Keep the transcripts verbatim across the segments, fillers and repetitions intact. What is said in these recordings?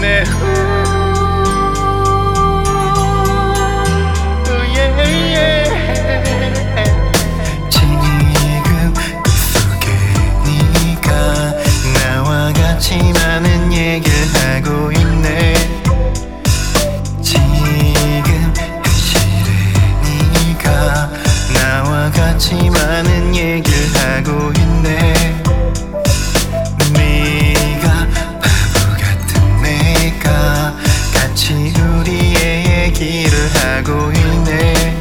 있네. 지금 꿈속에 네가 나와 같이 많은 얘기를 하고 있네. 지금 현실에 네가 나와 같이 많은 얘기를 하고 있네. 네가 바보 같은 내가 같이 우리의 얘기를 하고 있네.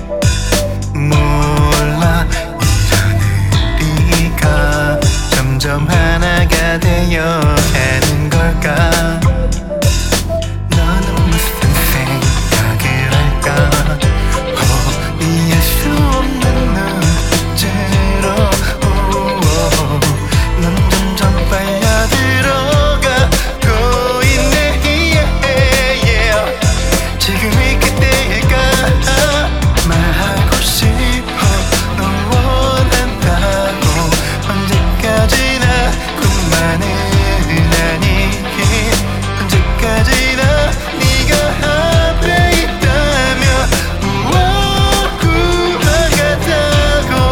몰라 이런 우리가 점점 하나가 되어 가는 걸까? 너는 무슨 생각을 할까? 어, 이해할 수 없는 눈빛으로 넌 점점 빨려 들어가고 있네. yeah, yeah. 지금이 그때일까? 말하고 싶어 널 원한다고. 언제까지나 꿈만은 아니긴. 언제까지나 네가 앞에 있다면 우와 구하겠다고.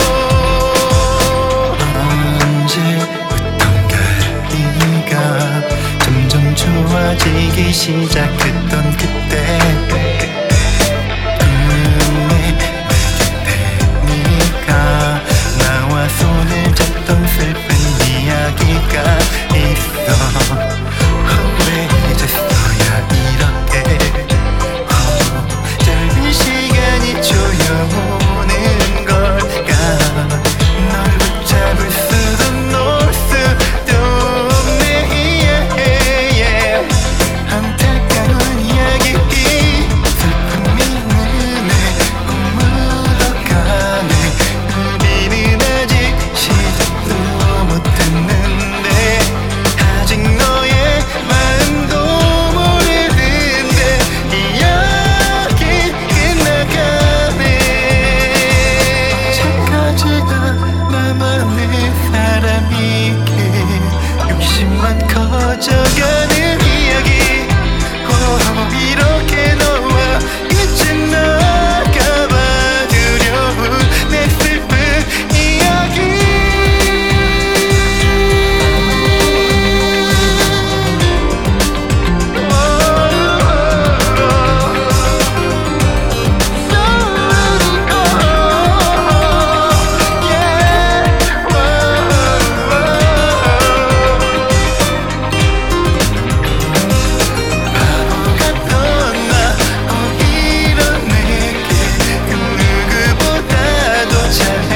언제부턴가 네가 점점 좋아지기 시작했던 그때 꿈에 네가 나와 손을 잡던 슬픈 이야기가 있어. 왜 이제서야 이렇게 어, 짧은 시간이 조여오는 걸까? 널 붙잡을 수도 놓을 수도 없네. yeah, yeah. 안타까운 이야기 슬픔이 눈에 묻어가네. 우리는 아직 시작도 못했는데 아직 너의 마음도 모르는데 이야기 끝나가네. 언제까지나 나만의 사람이길 욕심만 커져가는 이야기. 오, 이렇게 너와 이제 나가봐 두려운 내 슬픈 이야기. 바보 같던 나 오히려 내게 그 누구보다도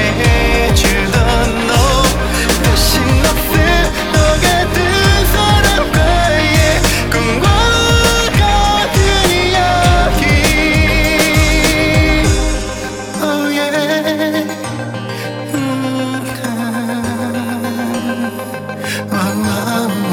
잘해주던 너. 다신 없을 너 같은 사람과의 꿈과 같은 이야기. Oh yeah. 음, 아. Oh, oh.